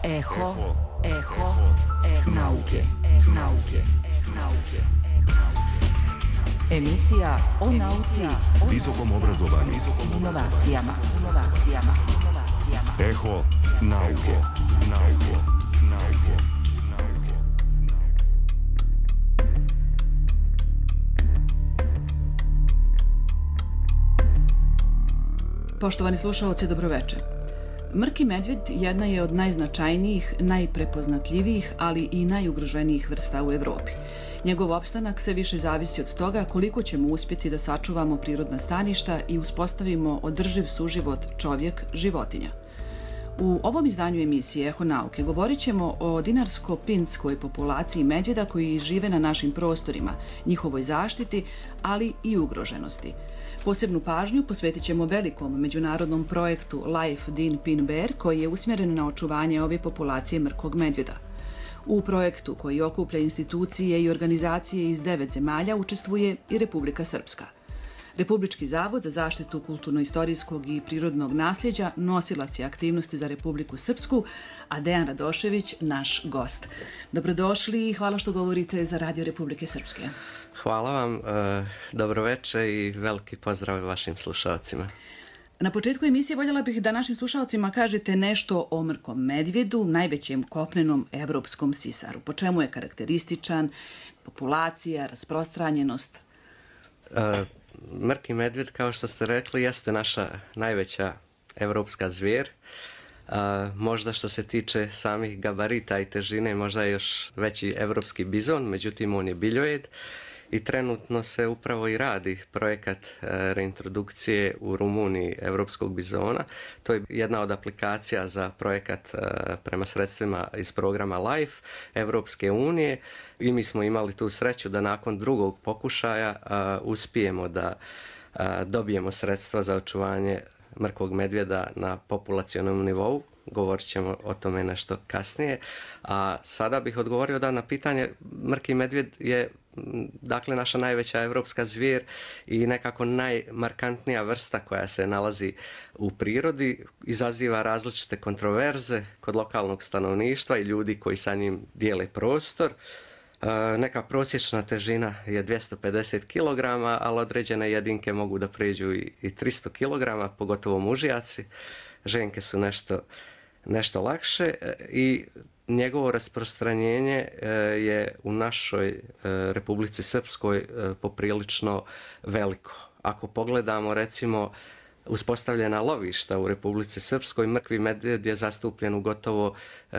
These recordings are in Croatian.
Eho nauke. Emisija o nauci, visokom obrazovanju, inovacijama. Eho nauke. Poštovani slušaoci, dobroveče. Mrki medvjed jedna je od najznačajnijih, najprepoznatljivijih, ali i najugroženijih vrsta u Evropi. Njegov opstanak sve više zavisi od toga koliko ćemo uspjeti da sačuvamo prirodna staništa i uspostavimo održiv suživot čovjek-životinja. U ovom izdanju emisije Eho nauke govorit ćemo o dinarsko-pinskoj populaciji medvjeda koji žive na našim prostorima, njihovoj zaštiti, ali i ugroženosti. Posebnu pažnju posvetit ćemo velikom međunarodnom projektu Life Din Pin Bear koji je usmjeren na očuvanje ove populacije mrkog medvjeda. U projektu koji okuplja institucije i organizacije iz 9 zemalja učestvuje i Republika Srpska. Republički zavod za zaštitu kulturno-istorijskog i prirodnog nasljeđa nosilac je aktivnosti za Republiku Srpsku, a Dejan Radošević naš gost. Dobrodošli i hvala što govorite za Radio Republike Srpske. Hvala vam, dobroveče i veliki pozdrav vašim slušalcima. Na početku emisije voljela bih da našim slušalcima kažete nešto o mrkom medvjedu, najvećem kopnenom evropskom sisaru. Po čemu je karakterističan, populacija, rasprostranjenost? Mrki medvjed, kao što ste rekli, jeste naša najveća evropska zvijer. Možda što se tiče samih gabarita i težine, možda je još veći evropski bizon, međutim on je biljojed i trenutno se upravo i radi projekat reintrodukcije u Rumuniji evropskog bizona. To je jedna od aplikacija za projekat prema sredstvima iz programa LIFE Evropske unije i mi smo imali tu sreću da nakon drugog pokušaja uspijemo da dobijemo sredstva za očuvanje mrkog medvjeda na populacionom nivou. Govorit ćemo o tome nešto kasnije. A sada bih odgovorio na pitanje. Mrki medvjed je dakle naša najveća evropska zvijer i nekako najmarkantnija vrsta koja se nalazi u prirodi, izaziva različite kontroverze kod lokalnog stanovništva i ljudi koji sa njim dijele prostor. Neka prosječna težina je 250 kg, ali određene jedinke mogu da pređu i 300 kg, pogotovo mužjaci. Ženke su nešto lakše i njegovo rasprostranjenje je u našoj Republici Srpskoj poprilično veliko. Ako pogledamo recimo uspostavljena lovišta u Republici Srpskoj, mrkvi medvjed je zastupljen u gotovo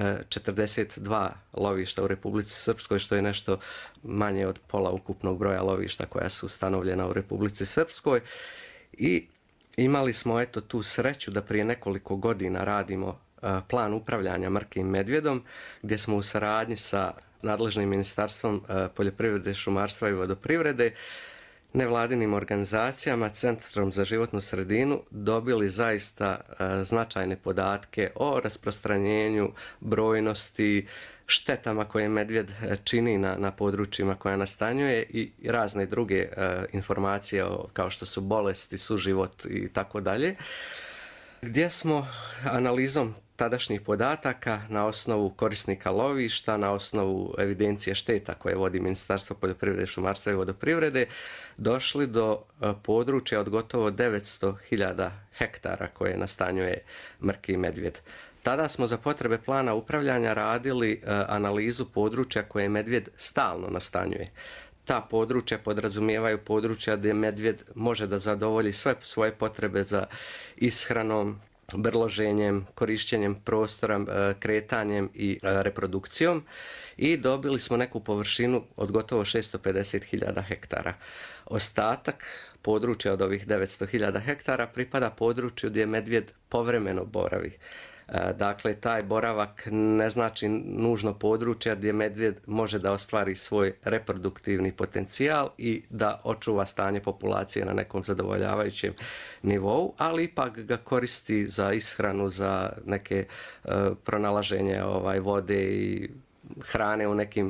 42 lovišta u Republici Srpskoj, što je nešto manje od pola ukupnog broja lovišta koja su ustanovljena u Republici Srpskoj. I imali smo tu sreću da prije nekoliko godina radimo plan upravljanja mrkim medvjedom, gdje smo u saradnji sa nadležnim Ministarstvom poljoprivrede, šumarstva i vodoprivrede, nevladinim organizacijama, Centrom za životnu sredinu dobili zaista značajne podatke o rasprostranjenju, brojnosti, štetama koje medvjed čini na područjima koja nastanjuje i razne druge informacije kao što su bolesti, suživot i tako dalje, gdje smo analizom tadašnjih podataka na osnovu korisnika lovišta, na osnovu evidencije šteta koje vodi Ministarstvo poljoprivrede, šumarstva i vodoprivrede, došli do područja od gotovo 900.000 hektara koje nastanjuje mrki medvjed. Tada smo za potrebe plana upravljanja radili analizu područja koje medvjed stalno nastanjuje. Ta područja podrazumijevaju područja gdje medvjed može da zadovolji sve svoje potrebe za ishranom, brloženjem, korišćenjem prostora, kretanjem i reprodukcijom i dobili smo neku površinu od gotovo 650.000 hektara. Ostatak područja od ovih 900.000 hektara pripada području gdje medvjed povremeno boravi. Dakle, taj boravak ne znači nužno područja gdje medvjed može da ostvari svoj reproduktivni potencijal i da očuva stanje populacije na nekom zadovoljavajućem nivou, ali ipak ga koristi za ishranu, za neke pronalaženje vode i hrane u nekim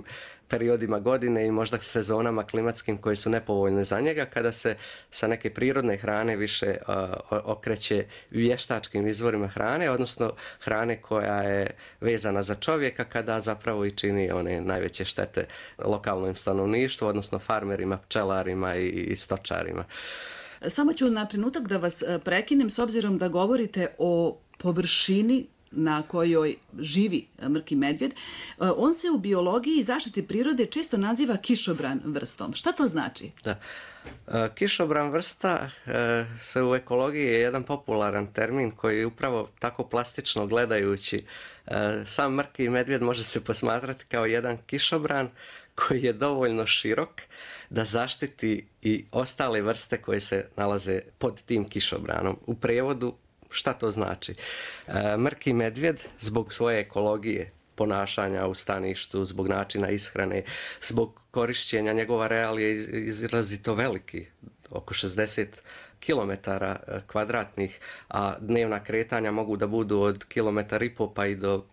periodima godine i možda sezonama klimatskim koji su nepovoljne za njega, kada se sa neke prirodne hrane više okreće vještačkim izvorima hrane, odnosno hrane koja je vezana za čovjeka, kada zapravo i čini one najveće štete lokalnom stanovništvu, odnosno farmerima, pčelarima i stočarima. Samo ću na trenutak da vas prekinem s obzirom da govorite o površini na kojoj živi mrki medvjed. On se u biologiji i zaštiti prirode često naziva kišobran vrstom. Šta to znači? Da. Kišobran vrsta se u ekologiji je jedan popularan termin koji upravo tako plastično gledajući sam mrki medvjed može se posmatrati kao jedan kišobran koji je dovoljno širok da zaštiti i ostale vrste koje se nalaze pod tim kišobranom. U prijevodu, šta to znači? Mrki medvjed zbog svoje ekologije, ponašanja u staništu, zbog načina ishrane, zbog korišćenja, njegov areal je izrazito veliki, oko 60 kilometara kvadratnih, a dnevna kretanja mogu da budu od 1,5 km pa i do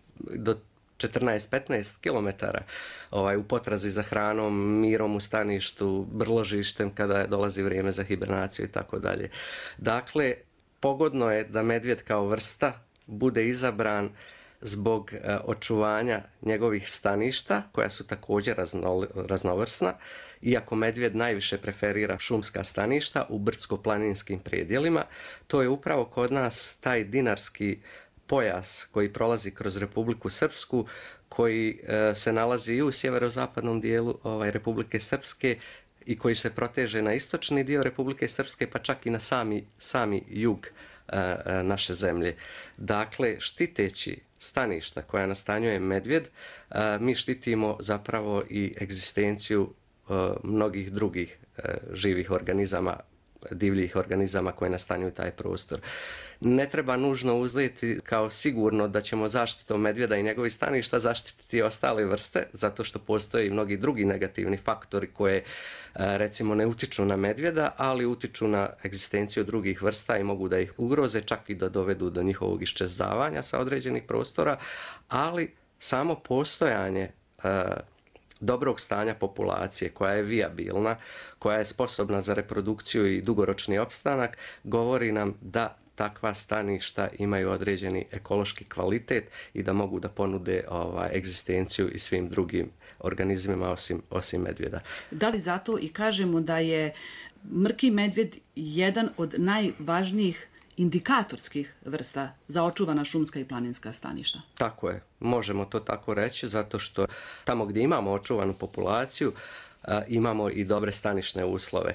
14-15 km u potrazi za hranom, mirom u staništu, brložištem kada dolazi vrijeme za hibernaciju i tako dalje. Dakle, pogodno je da medvjed kao vrsta bude izabran zbog očuvanja njegovih staništa, koja su također raznovrsna, iako medvjed najviše preferira šumska staništa u brdsko-planinskim predjelima. To je upravo kod nas taj dinarski pojas koji prolazi kroz Republiku Srpsku, koji se nalazi i u sjeverozapadnom dijelu Republike Srpske i koji se proteže na istočni dio Republike Srpske, pa čak i na sami jug naše zemlje. Dakle, štiteći staništa koja nastanjuje medvjed, mi štitimo zapravo i egzistenciju mnogih drugih živih organizama, divljih organizama koje nastanjuju taj prostor. Ne treba nužno uzeti kao sigurno da ćemo zaštitom medvjeda i njegovih staništa zaštititi ostale vrste, zato što postoje i mnogi drugi negativni faktori koje recimo ne utiču na medvjeda, ali utiču na egzistenciju drugih vrsta i mogu da ih ugroze, čak i da dovedu do njihovog iščezavanja sa određenih prostora, ali samo postojanje dobrog stanja populacije koja je vijabilna, koja je sposobna za reprodukciju i dugoročni opstanak, govori nam da takva staništa imaju određeni ekološki kvalitet i da mogu da ponude egzistenciju i svim drugim organizmima osim medvjeda. Da li zato i kažemo da je mrki medvjed jedan od najvažnijih indikatorskih vrsta za očuvana šumska i planinska staništa? Tako je, možemo to tako reći, zato što tamo gdje imamo očuvanu populaciju imamo i dobre stanišne uslove.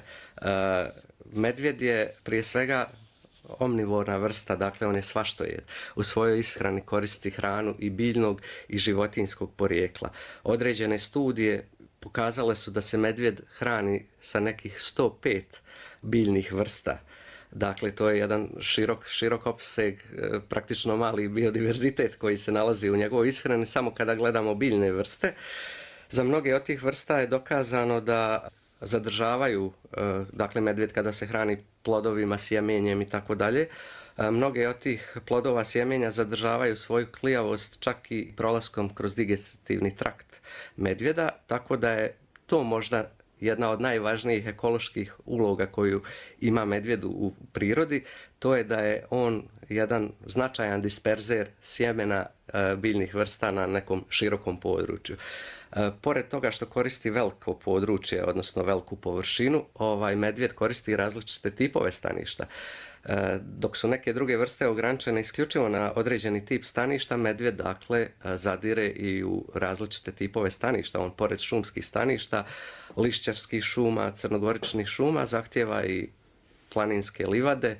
Medvjed je prije svega omnivorna vrsta, dakle on je svaštojed. U svojoj ishrani koristi hranu i biljnog i životinjskog porijekla. Određene studije pokazale su da se medvjed hrani sa nekih 105 biljnih vrsta. Dakle, to je jedan širok opseg, praktično mali biodiverzitet koji se nalazi u njegovoj ishrani samo kada gledamo biljne vrste. Za mnoge od tih vrsta je dokazano da zadržavaju, dakle medvjed kada se hrani plodovima, sjemenjem i tako dalje, mnoge od tih plodova sjemenja zadržavaju svoju klijavost čak i prolaskom kroz digestivni trakt medvjeda, tako da je to možda jedna od najvažnijih ekoloških uloga koju ima medvjed u prirodi, to je da je on jedan značajan disperzer sjemena biljnih vrsta na nekom širokom području. Pored toga što koristi veliko područje, odnosno veliku površinu, medvjed koristi različite tipove staništa. Dok su neke druge vrste ograničene isključivo na određeni tip staništa, medvjed dakle zadire i u različite tipove staništa. On pored šumskih staništa, lišćarskih šuma, crnogoričnih šuma zahtijeva i planinske livade,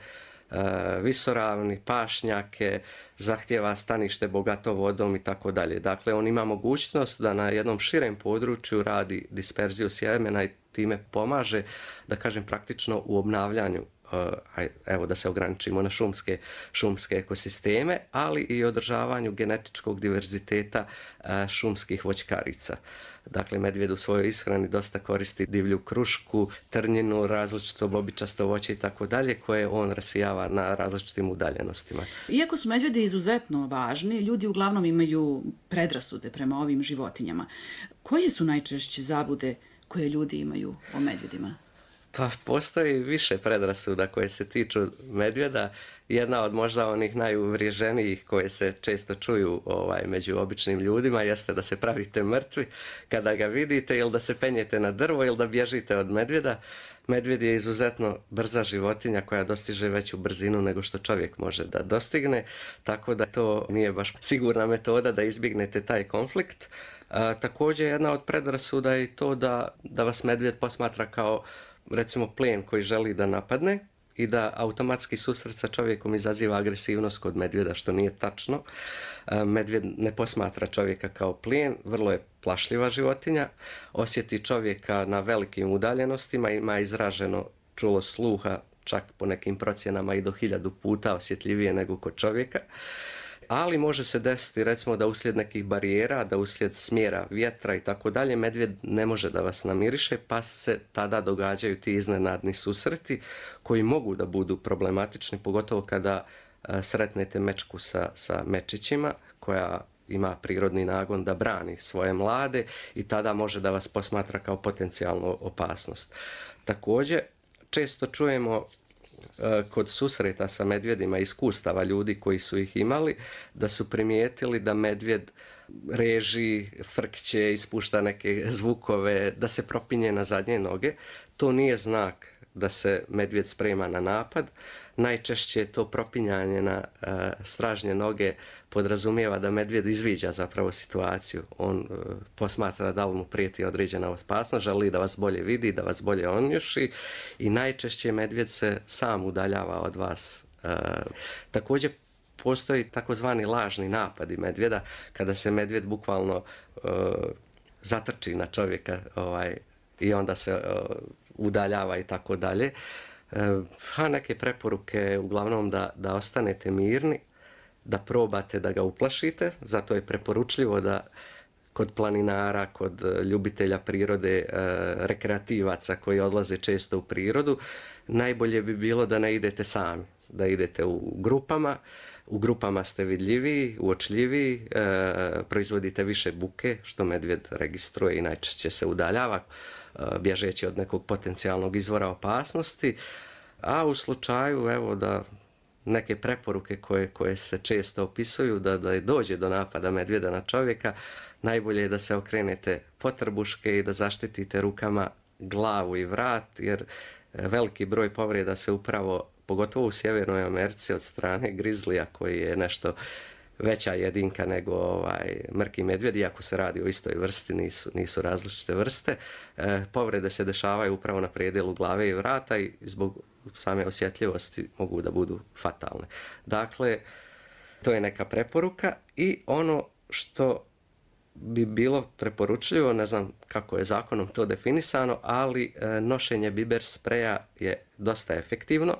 visoravni, pašnjake, zahtijeva stanište bogato vodom i tako dalje. Dakle, on ima mogućnost da na jednom širem području radi disperziju sjemena i time pomaže, da kažem, praktično u obnavljanju, evo da se ograničimo na šumske ekosisteme, ali i održavanju genetičkog diverziteta šumskih voćkarica. Dakle, medvjed u svojoj ishrani dosta koristi divlju krušku, trnjinu, različito bobičasto voće i tako dalje, koje on rasijava na različitim udaljenostima. Iako su medvjedi izuzetno važni, ljudi uglavnom imaju predrasude prema ovim životinjama. Koje su najčešće zablude koje ljudi imaju o medvjedima? Pa postoji više predrasuda koje se tiču medvjeda. Jedna od možda onih najuvriježenijih koje se često čuju među običnim ljudima jeste da se pravite mrtvi kada ga vidite, ili da se penjete na drvo, ili da bježite od medvjeda. Medvjed je izuzetno brza životinja koja dostiže veću brzinu nego što čovjek može da dostigne, tako da to nije baš sigurna metoda da izbjegnete taj konflikt. Također jedna od predrasuda je to da vas medvjed posmatra kao recimo plijen koji želi da napadne i da automatski susret sa čovjekom izaziva agresivnost kod medvjeda, što nije tačno. Medvjed ne posmatra čovjeka kao plijen, vrlo je plašljiva životinja, osjeti čovjeka na velikim udaljenostima, ima izraženo čulo sluha, čak po nekim procjenama i do 1000 puta osjetljivije nego kod čovjeka. Ali može se desiti recimo da uslijed nekih barijera, da uslijed smjera vjetra i tako dalje, medvjed ne može da vas namiriše, pa se tada događaju ti iznenadni susreti koji mogu da budu problematični, pogotovo kada sretnete mečku sa mečićima koja ima prirodni nagon da brani svoje mlade i tada može da vas posmatra kao potencijalnu opasnost. Također, često čujemo kod susreta sa medvjedima iskustava ljudi koji su ih imali, da su primijetili da medvjed reži, frkće, ispušta neke zvukove, da se propinje na zadnje noge. To nije znak da se medvjed sprema na napad. Najčešće to propinjanje na stražnje noge podrazumijeva da medvjed izviđa zapravo situaciju. On posmatra da li mu prijeti određena opasnost, želi da vas bolje vidi, da vas bolje onjuši i najčešće medvjed se sam udaljava od vas. Također postoji takozvani lažni napadi medvjeda, kada se medvjed bukvalno zatrči na čovjeka i onda se udaljava i tako dalje. Neke preporuke uglavnom da ostanete mirni, da probate da ga uplašite, zato je preporučljivo da kod planinara, kod ljubitelja prirode, rekreativaca koji odlaze često u prirodu, najbolje bi bilo da ne idete sami, da idete u grupama. U grupama ste vidljiviji, uočljiviji, proizvodite više buke, što medvjed registruje i najčešće se udaljava, bježeći od nekog potencijalnog izvora opasnosti. A u slučaju da neke preporuke koje se često opisuju da dođe do napada medvjeda na čovjeka, najbolje je da se okrenete potrbuške i da zaštitite rukama glavu i vrat, jer veliki broj povreda se upravo, pogotovo u Sjevernoj Americi, od strane grizlija koji je nešto veća jedinka nego mrki medvjed, iako se radi o istoj vrsti, nisu različite vrste. Povrede se dešavaju upravo na predjelu glave i vrata i zbog same osjetljivosti mogu da budu fatalne. Dakle, to je neka preporuka i ono što bi bilo preporučljivo, ne znam kako je zakonom to definisano, ali nošenje biber spreja je dosta efektivno.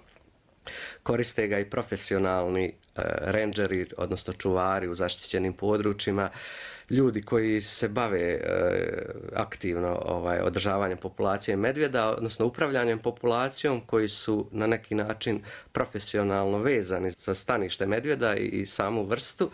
Koriste ga i profesionalni rendžeri, odnosno čuvari u zaštićenim područjima, ljudi koji se bave aktivno održavanjem populacije medvjeda, odnosno upravljanjem populacijom, koji su na neki način profesionalno vezani za stanište medvjeda i samu vrstu.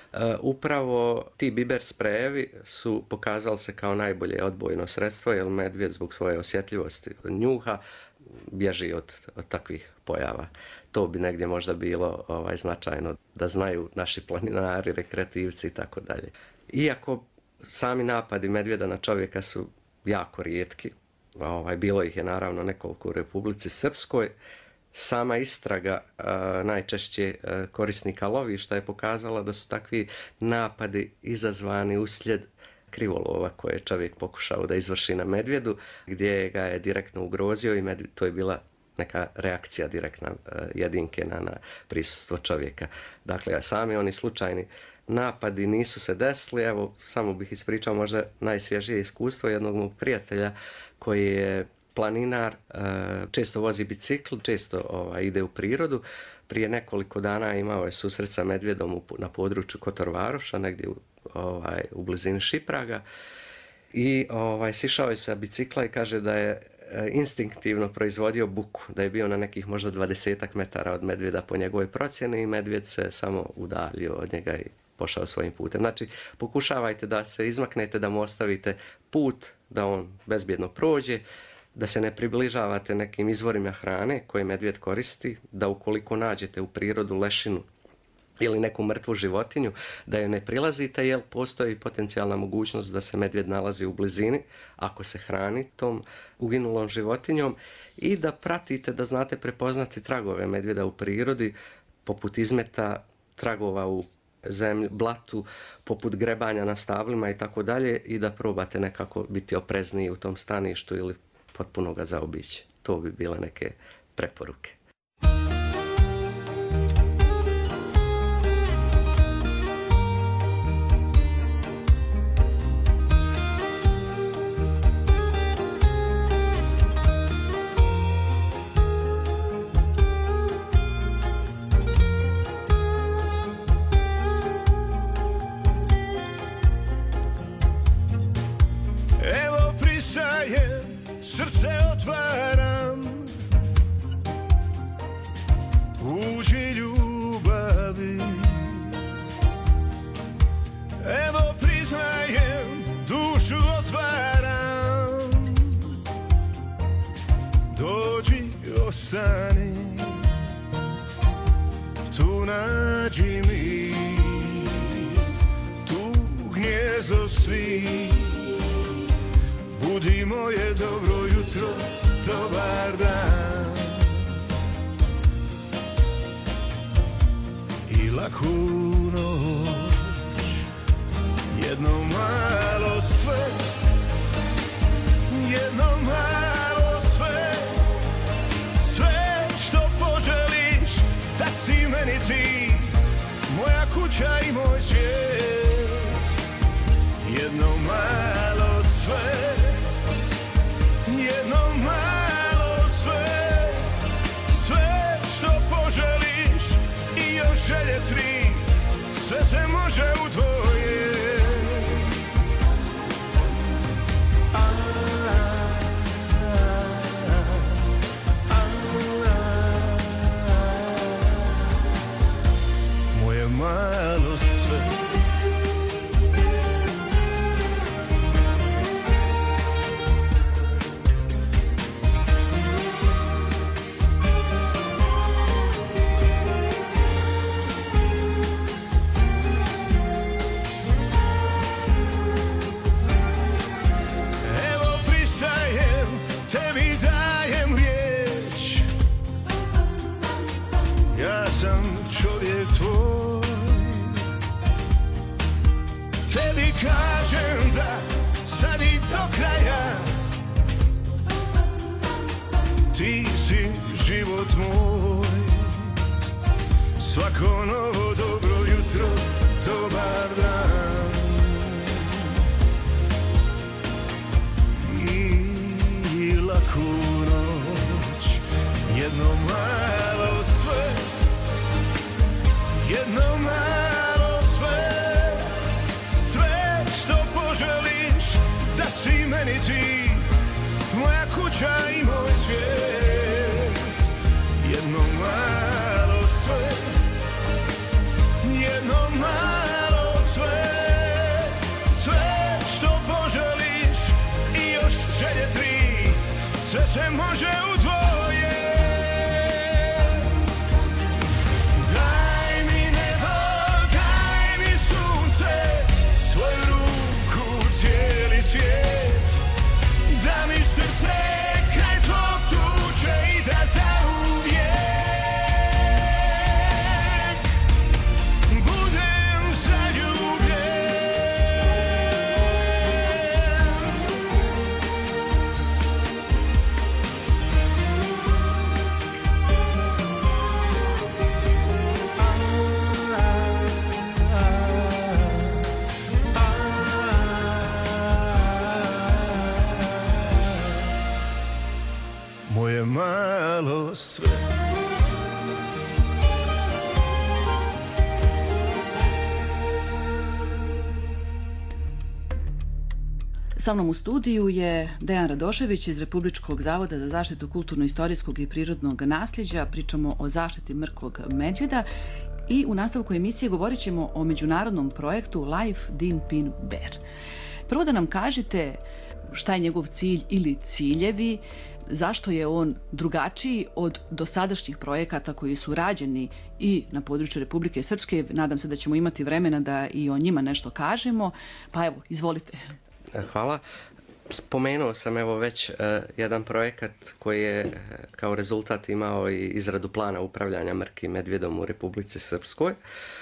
Upravo ti biber sprejevi su pokazali se kao najbolje odbojno sredstvo, jer medvjed zbog svoje osjetljivosti njuha bježi od takvih pojava. To bi negdje možda bilo značajno da znaju naši planinari, rekreativci i tako dalje. Iako sami napadi medvjeda na čovjeka su jako rijetki, bilo ih je naravno nekoliko u Republici Srpskoj, sama istraga najčešće korisnika lovišta je pokazala da su takvi napadi izazvani uslijed krivolova koje je čovjek pokušao da izvrši na medvjedu, gdje ga je direktno ugrozio i to je bila neka reakcija direktna jedinke na prisustvo čovjeka. Dakle, sami oni slučajni napadi nisu se desili. Evo, samo bih ispričao možda najsvježije iskustvo jednog mog prijatelja koji je planinar, često vozi bicikl, često ide u prirodu. Prije nekoliko dana imao je susret sa medvjedom na području Kotor Varoša, negdje u blizini Šipraga. i sišao je sa bicikla i kaže da je instinktivno proizvodio buku, da je bio na nekih možda 20 metara od medvjeda po njegovoj procjeni i medvjed se samo udaljio od njega i pošao svojim putem. Znači, pokušavajte da se izmaknete, da mu ostavite put, da on bezbjedno prođe, da se ne približavate nekim izvorima hrane koje medvjed koristi, da ukoliko nađete u prirodu lešinu ili neku mrtvu životinju, da joj ne prilazite jer postoji potencijalna mogućnost da se medvjed nalazi u blizini ako se hrani tom uginulom životinjom i da pratite, da znate prepoznati tragove medvjeda u prirodi, poput izmeta, tragova u zemlji, blatu, poput grebanja na stablima i tako dalje i da probate nekako biti oprezniji u tom staništu ili potpuno ga zaobići. To bi bile neke preporuke. Srce otvaram, uđi ljubavi. Evo priznajem, dušu otvaram, dođi, ostani, tu nađi mi, tu gnjezdo svih. Budi moje dobro jutro, dobar dan i laku noć. Jedno malo sve, jedno malo sve, sve što poželiš da si meni ti, moja kuća i moj svijet. Jedno malo sve, jedno malo sve, sve što poželiš i još želje tri, sve se može u dvoje. Moje malo sve. Kažem da sad i do kraja ti si život moj. Svako novo dobro jutro, dobar dan i laku noć. Jedno malo sve, jedno malo sve, sve što poželiš da si meni ti, moja kuća i moj svijet. Jedno malo sve, jedno malo sve, sve što poželiš i još želje tri, sve se može u dvoje. Daj mi nebo, daj mi sunce, svoju ruku, cijeli svijet, da mi srce kraj tvog tuče i da zauvijek budem zaljubljen. Moje malo sve. Sa mnom u studiju je Dejan Radošević iz Republičkog zavoda za zaštitu kulturno-istorijskog i prirodnog nasljeđa. Pričamo o zaštiti mrkog medvjeda i u nastavku emisije govorit ćemo o međunarodnom projektu Life Din Pin Bear. Prvo da nam kažete šta je njegov cilj ili ciljevi, zašto je on drugačiji od dosadašnjih projekata koji su rađeni i na području Republike Srpske. Nadam se da ćemo imati vremena da i o njima nešto kažemo. Pa evo, izvolite. Hvala. Spomenuo sam već jedan projekat koji je kao rezultat imao i izradu plana upravljanja mrkim medvjedom u Republici Srpskoj.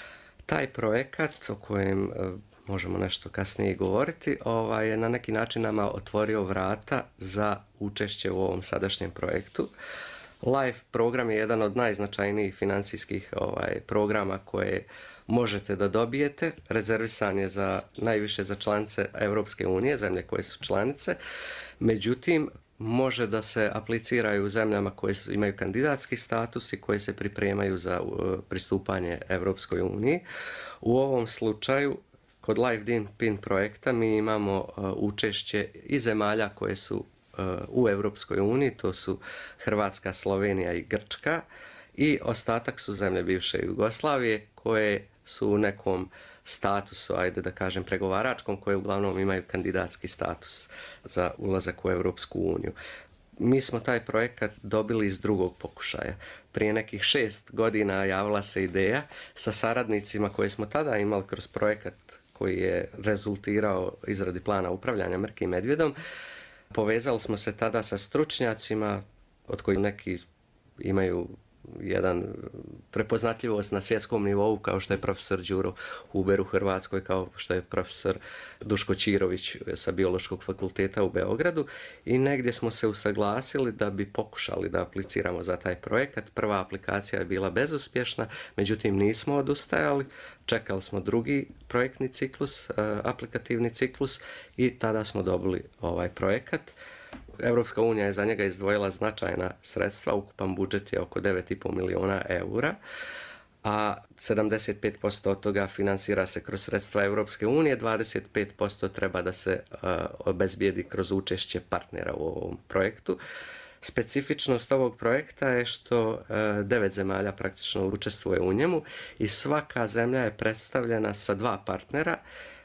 Taj projekat o kojem možemo nešto kasnije govoriti, je na neki način nama otvorio vrata za učešće u ovom sadašnjem projektu. LIFE program je jedan od najznačajnijih financijskih programa koje možete da dobijete. Rezervisan je najviše za članice Europske unije, zemlje koje su članice. Međutim, može da se apliciraju u zemljama koje imaju kandidatski status i koje se pripremaju za pristupanje Europskoj uniji. U ovom slučaju, kod Life Din Pin projekta mi imamo učešće i zemalja koje su u Europskoj uniji, to su Hrvatska, Slovenija i Grčka, i ostatak su zemlje bivše Jugoslavije koje su u nekom statusu, ajde da kažem pregovaračkom, koje uglavnom imaju kandidatski status za ulazak u Europsku uniju. Mi smo taj projekat dobili iz drugog pokušaja. Prije nekih 6 godina javila se ideja sa saradnicima koje smo tada imali kroz projekat koji je rezultirao izradi plana upravljanja mrkim medvjedom. Povezali smo se tada sa stručnjacima, od kojih neki imaju jedan prepoznatljivost na svjetskom nivou, kao što je profesor Đuro Huber u Hrvatskoj, kao što je profesor Duško Čirović sa Biološkog fakulteta u Beogradu, i negdje smo se usaglasili da bi pokušali da apliciramo za taj projekat. Prva aplikacija je bila bezuspješna, međutim nismo odustajali, čekali smo drugi projektni ciklus, aplikativni ciklus, i tada smo dobili ovaj projekat. Europska unija je za njega izdvojila značajna sredstva, ukupan budžet je oko 9,5 milijuna eura, a 75% od toga financira se kroz sredstva Europske unije, 25% treba da se obezbijedi kroz učešće partnera u ovom projektu. Specifičnost ovog projekta je što 9 zemalja praktično učestvuje u njemu i svaka zemlja je predstavljena sa 2 partnera,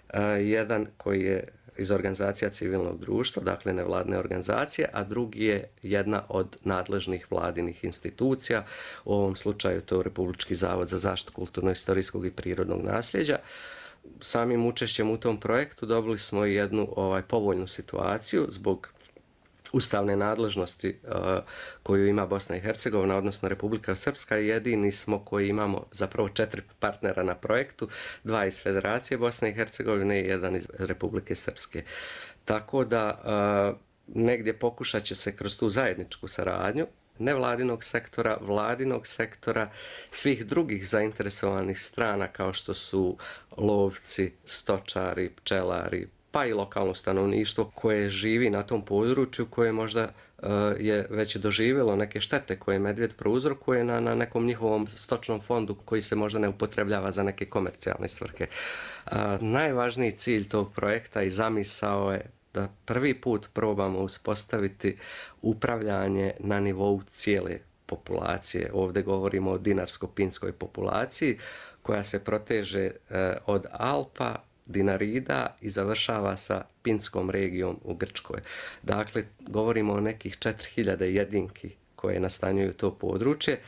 jedan koji je iz organizacija civilnog društva, dakle nevladine organizacije, a drugi je jedna od nadležnih vladinih institucija, u ovom slučaju to je Republički zavod za zaštitu kulturno-istorijskog i prirodnog nasljeđa. Samim učešćem u tom projektu dobili smo i jednu povoljnu situaciju zbog ustavne nadležnosti koju ima Bosna i Hercegovina, odnosno Republika Srpska. Jedini smo koji imamo zapravo 4 partnera na projektu, 2 iz Federacije Bosne i Hercegovine i 1 iz Republike Srpske. Tako da negdje pokušat će se kroz tu zajedničku saradnju nevladinog sektora, vladinog sektora, svih drugih zainteresovanih strana kao što su lovci, stočari, pčelari, pa i lokalno stanovništvo koje živi na tom području, koje možda je već doživjelo neke štete koje medvjed prouzrokuje na nekom njihovom stočnom fondu koji se možda ne upotrebljava za neke komercijalne svrhe. Najvažniji cilj tog projekta i zamisao je da prvi put probamo uspostaviti upravljanje na nivou cijele populacije. Ovdje govorimo o dinarsko-pinskoj populaciji koja se proteže od Alpa, Dinarida i završava sa Pinskom regijom u Grčkoj. Dakle, govorimo o nekih 4000 jedinki koje nastanjuju to područje.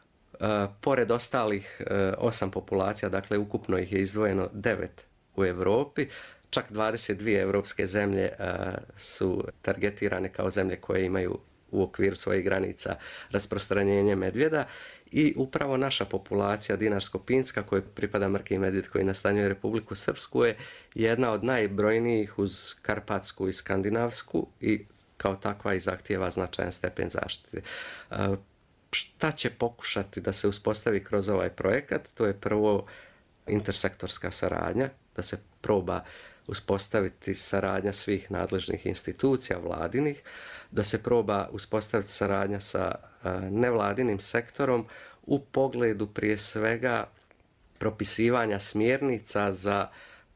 Pored ostalih 8 populacija, dakle ukupno ih je izdvojeno 9 u Europi, čak 22 europske zemlje su targetirane kao zemlje koje imaju u okviru svojih granica rasprostranjenje medvjeda, i upravo naša populacija dinarsko-pinska koja pripada mrki medvjed koji nastanjuje Republiku Srpsku je jedna od najbrojnijih uz Karpatsku i Skandinavsku i kao takva i zahtijeva značajan stepen zaštite. Šta će pokušati da se uspostavi kroz ovaj projekat? To je prvo intersektorska saradnja, da se proba uspostaviti saradnja svih nadležnih institucija vladinih, da se proba uspostaviti saradnja sa nevladinim sektorom u pogledu prije svega propisivanja smjernica za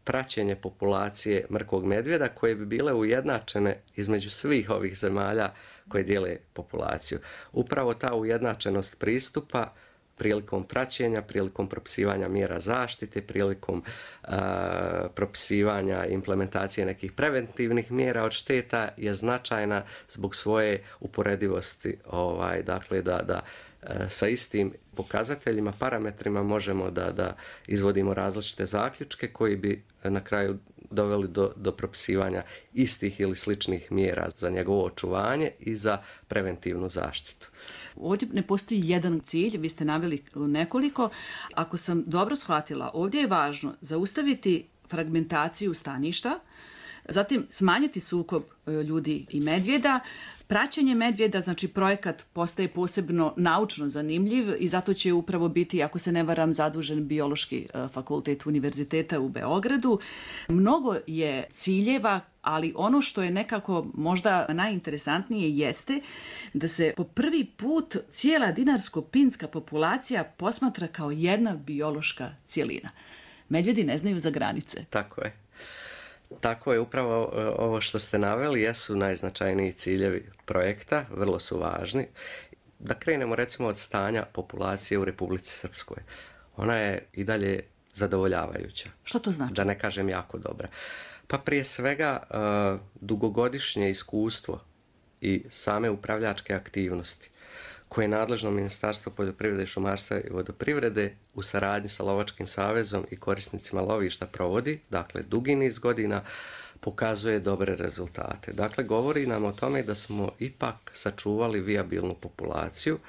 praćenje populacije mrkog medvjeda koje bi bile ujednačene između svih ovih zemalja koje dijele populaciju. Upravo ta ujednačenost pristupa prilikom praćenja, prilikom propisivanja mjera zaštite, prilikom propisivanja implementacije nekih preventivnih mjera od šteta je značajna zbog svoje uporedivosti, dakle da sa istim pokazateljima, parametrima možemo da izvodimo različite zaključke koji bi na kraju doveli do propisivanja istih ili sličnih mjera za njegovo očuvanje i za preventivnu zaštitu. Ovdje ne postoji jedan cilj, vi ste naveli nekoliko. Ako sam dobro shvatila, ovdje je važno zaustaviti fragmentaciju staništa, zatim smanjiti sukob ljudi i medvjeda. Praćenje medvjeda, znači projekat postaje posebno naučno zanimljiv i zato će upravo biti, ako se ne varam, zadužen Biološki fakultet Univerziteta u Beogradu. Mnogo je ciljeva, ali ono što je nekako možda najinteresantnije jeste da se po prvi put cijela dinarsko-pinska populacija posmatra kao jedna biološka cjelina. Medvjedi ne znaju za granice. Tako je. Tako je, upravo ovo što ste naveli jesu najznačajniji ciljevi projekta, vrlo su važni. Da krenemo recimo od stanja populacije u Republici Srpskoj. Ona je i dalje zadovoljavajuća. Što to znači? Da ne kažem jako dobra. Pa prije svega dugogodišnje iskustvo i same upravljačke aktivnosti koje je nadležno Ministarstvo poljoprivrede, šumarstva i vodoprivrede u saradnji sa Lovačkim savezom i korisnicima lovišta provodi, dakle dugi niz godina, pokazuje dobre rezultate. Dakle, govori nam o tome da smo ipak sačuvali vijabilnu populaciju.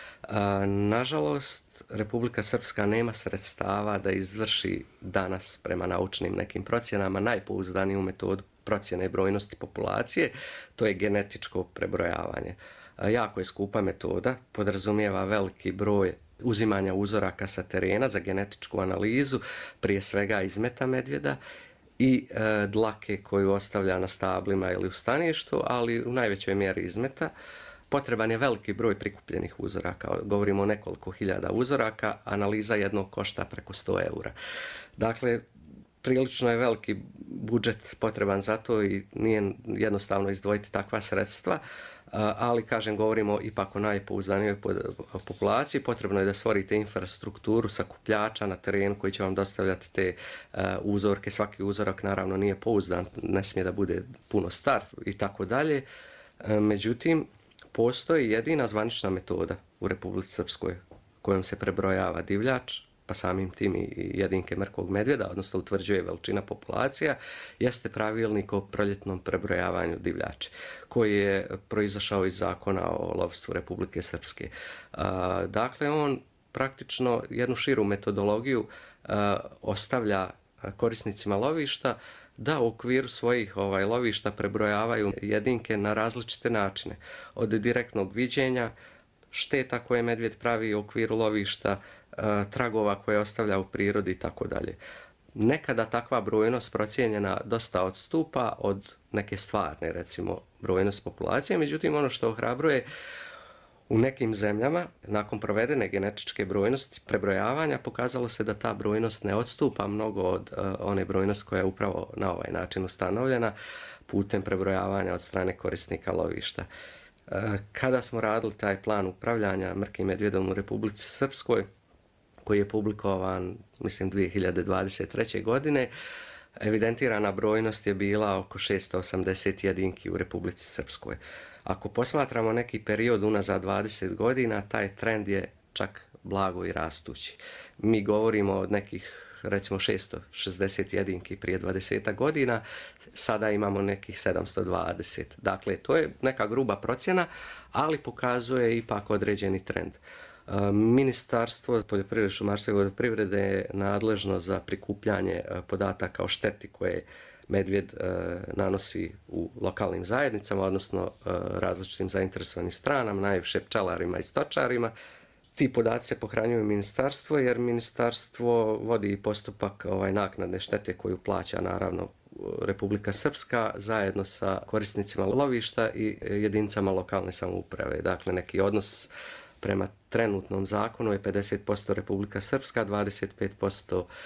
Nažalost, Republika Srpska nema sredstava da izvrši danas prema naučnim nekim procjenama najpouzdaniju metodu procjene brojnosti populacije, to je genetičko prebrojavanje. Jako je skupa metoda, podrazumijeva veliki broj uzimanja uzoraka sa terena za genetičku analizu, prije svega izmeta medvjeda i dlake koju ostavlja na stablima ili u staništu, ali u najvećoj mjeri izmeta. Potreban je veliki broj prikupljenih uzoraka, govorimo o nekoliko hiljada uzoraka, analiza jednog košta preko 100 eura. Dakle, prilično je veliki budžet potreban za to i nije jednostavno izdvojiti takva sredstva, ali, kažem, govorimo ipak o najpouzdanijoj populaciji. Potrebno je da stvorite infrastrukturu sakupljača na terenu koji će vam dostavljati te uzorke. Svaki uzorak naravno nije pouzdan, ne smije da bude puno star i tako dalje. Međutim, postoji jedina zvanična metoda u Republici Srpskoj kojom se prebrojava divljač, pa samim tim i jedinke mrkog medvjeda, odnosno utvrđuje veličina populacija, jeste pravilnik o proljetnom prebrojavanju divljači, koji je proizašao iz zakona o lovstvu Republike Srpske. Dakle, on praktično jednu širu metodologiju ostavlja korisnicima lovišta da u okviru svojih lovišta prebrojavaju jedinke na različite načine. Od direktnog viđenja, šteta koje medvjed pravi u okviru lovišta, tragova koje ostavlja u prirodi i tako dalje. Nekada takva brojnost procijenjena dosta odstupa od neke stvarne, recimo, brojnost populacije, međutim ono što ohrabruje, u nekim zemljama, nakon provedene genetičke brojnosti prebrojavanja, pokazalo se da ta brojnost ne odstupa mnogo od one brojnosti koja je upravo na ovaj način ustanovljena putem prebrojavanja od strane korisnika lovišta. Kada smo radili taj plan upravljanja mrkim medvjedom u Republici Srpskoj, koji je publikovan, mislim, 2023. godine, evidentirana brojnost je bila oko 680 jedinki u Republici Srpskoj. Ako posmatramo neki period unazad 20 godina, taj trend je čak blago i rastući. Mi govorimo od nekih, recimo, 660 jedinki prije 20 godina, sada imamo nekih 720. Dakle, to je neka gruba procjena, ali pokazuje ipak određeni trend. Ministarstvo poljoprivrede, šumarstva i vodoprivrede je nadležno za prikupljanje podataka o šteti koje medvjed nanosi u lokalnim zajednicama, odnosno različitim zainteresovanim stranama, najviše pčelarima i stočarima. Ti podaci se pohranjuju ministarstvo, jer ministarstvo vodi postupak naknadne štete koju plaća naravno Republika Srpska zajedno sa korisnicima lovišta i jedinicama lokalne samouprave. Dakle, neki odnos prema trenutnom zakonu je 50% Republika Srpska, 25%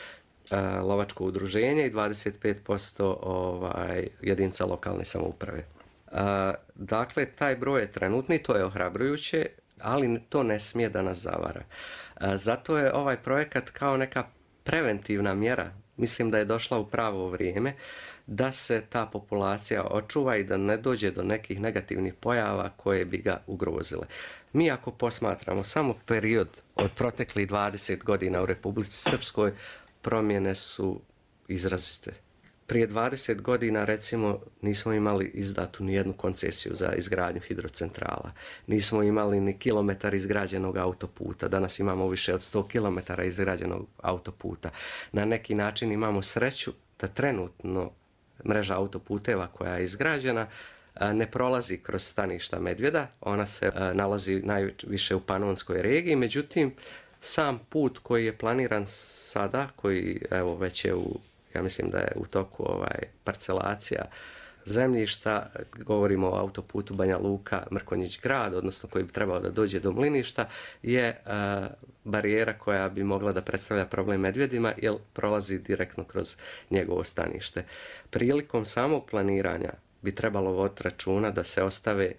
lovačko udruženje i 25% jedinica lokalne samouprave. Dakle, taj broj je trenutni, to je ohrabrujuće, ali to ne smije da nas zavara. Zato je ovaj projekat kao neka preventivna mjera, mislim da je došla u pravo vrijeme, da se ta populacija očuva i da ne dođe do nekih negativnih pojava koje bi ga ugrozile. Mi ako posmatramo samo period od proteklih 20 godina u Republici Srpskoj, promjene su izrazite. Prije 20 godina, recimo, nismo imali izdatu ni jednu koncesiju za izgradnju hidrocentrala. Nismo imali ni kilometar izgrađenog autoputa. Danas imamo više od 100 kilometara izgrađenog autoputa. Na neki način imamo sreću da trenutno mreža autoputeva koja je izgrađena ne prolazi kroz staništa medvjeda. Ona se nalazi najviše u Panonskoj regiji. Međutim, sam put koji je planiran sada, koji evo već je ja mislim da je u toku parcelacija zemljišta, govorimo o autoputu Banja Luka, Mrkonjić grad, odnosno koji bi trebao da dođe do Mliništa, je barijera koja bi mogla da predstavlja problem medvjedima jer prolazi direktno kroz njegovo stanište. Prilikom samog planiranja bi trebalo voditi računa da se ostave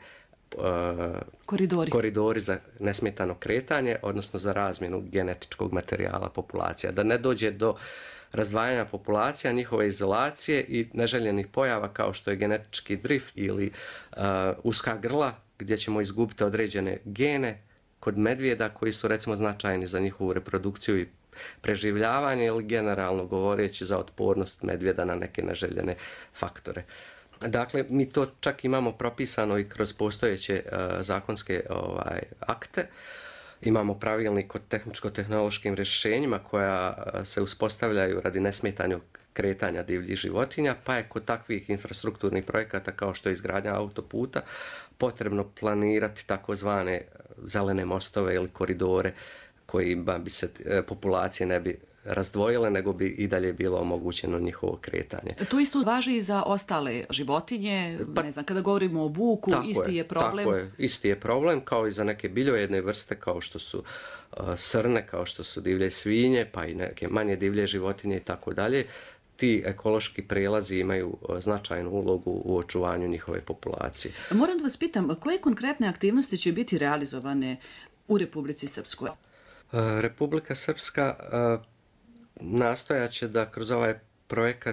koridori za nesmetano kretanje, odnosno za razmjenu genetičkog materijala populacija. Da ne dođe do razdvajanja populacija, njihove izolacije i neželjenih pojava kao što je genetički drift ili uska grla gdje ćemo izgubiti određene gene kod medvjeda koji su recimo značajni za njihovu reprodukciju i preživljavanje ili generalno govoreći za otpornost medvjeda na neke neželjene faktore. Dakle, mi to čak imamo propisano i kroz postojeće zakonske akte. Imamo pravilnik o tehničko-tehnološkim rješenjima koja se uspostavljaju radi nesmetanog kretanja divljih životinja, pa je kod takvih infrastrukturnih projekata kao što je izgradnja autoputa potrebno planirati takozvane zelene mostove ili koridore kojima bi se populacije ne bi razdvojile, nego bi i dalje bilo omogućeno njihovo kretanje. To isto važi i za ostale životinje, ne znam, kada govorimo o vuku, isti je problem. Tako je, isti je problem kao i za neke biljojedne vrste kao što su srne, kao što su divlje svinje, pa i neke manje divlje životinje i tako dalje. Ti ekološki prelazi imaju značajnu ulogu u očuvanju njihove populacije. Moram da vas pitam, koje konkretne aktivnosti će biti realizovane u Republici Srpskoj? Republika Srpska nastojaće da kroz ovaj projekat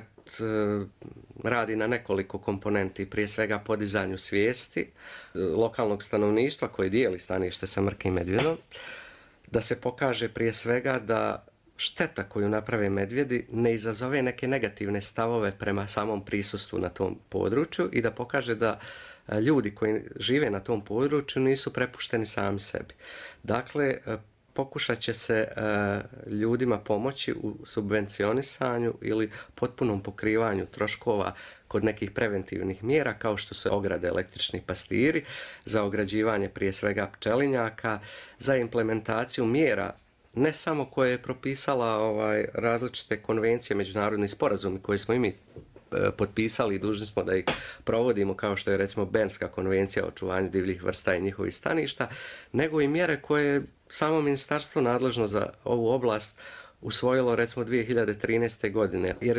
radi na nekoliko komponenti, prije svega podizanju svijesti lokalnog stanovništva koje dijeli stanište sa mrkim medvjedom, da se pokaže prije svega da šteta koju naprave medvjedi ne izazove neke negativne stavove prema samom prisustvu na tom području i da pokaže da ljudi koji žive na tom području nisu prepušteni sami sebi. Dakle, pokušat će se ljudima pomoći u subvencionisanju ili potpunom pokrivanju troškova kod nekih preventivnih mjera kao što su ograde električni pastiri, za ograđivanje prije svega pčelinjaka, za implementaciju mjera ne samo koje je propisala različite konvencije, međunarodni sporazumi koje smo i mi potpisali i dužni smo da ih provodimo, kao što je recimo Bernska konvencija o očuvanju divljih vrsta i njihovih staništa, nego i mjere koje je samo ministarstvo nadležno za ovu oblast usvojilo recimo 2013. godine. Jer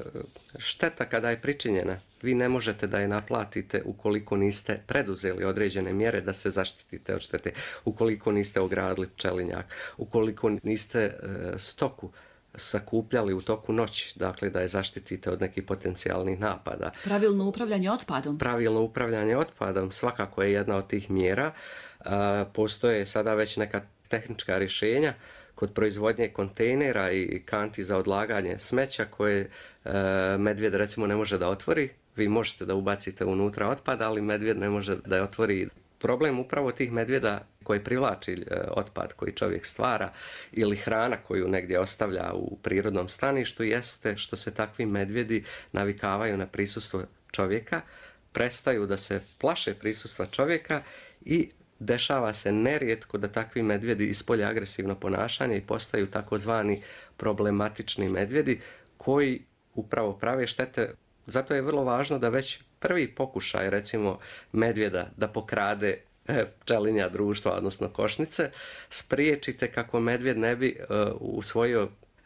šteta kada je pričinjena, vi ne možete da je naplatite ukoliko niste preduzeli određene mjere da se zaštitite od štete, ukoliko niste ogradili pčelinjak, ukoliko niste stoku sakupljali u toku noći, dakle da je zaštitite od nekih potencijalnih napada. Pravilno upravljanje otpadom? Pravilno upravljanje otpadom svakako je jedna od tih mjera. Postoje sada već neka tehnička rješenja kod proizvodnje kontejnera i kanti za odlaganje smeća koje medvjed recimo ne može da otvori. Vi možete da ubacite unutra otpad, ali medvjed ne može da je otvori. Problem upravo tih medvjeda koji privlači otpad koji čovjek stvara ili hrana koju negdje ostavlja u prirodnom staništu jeste što se takvi medvjedi navikavaju na prisustvo čovjeka, prestaju da se plaše prisustva čovjeka i dešava se nerijetko da takvi medvjedi ispolje agresivno ponašanje i postaju takozvani problematični medvjedi koji upravo prave štete. Zato je vrlo važno da već prvi pokušaj recimo medvjeda da pokrade pčelinja društva, odnosno košnice, spriječite kako medvjed ne bi usvojio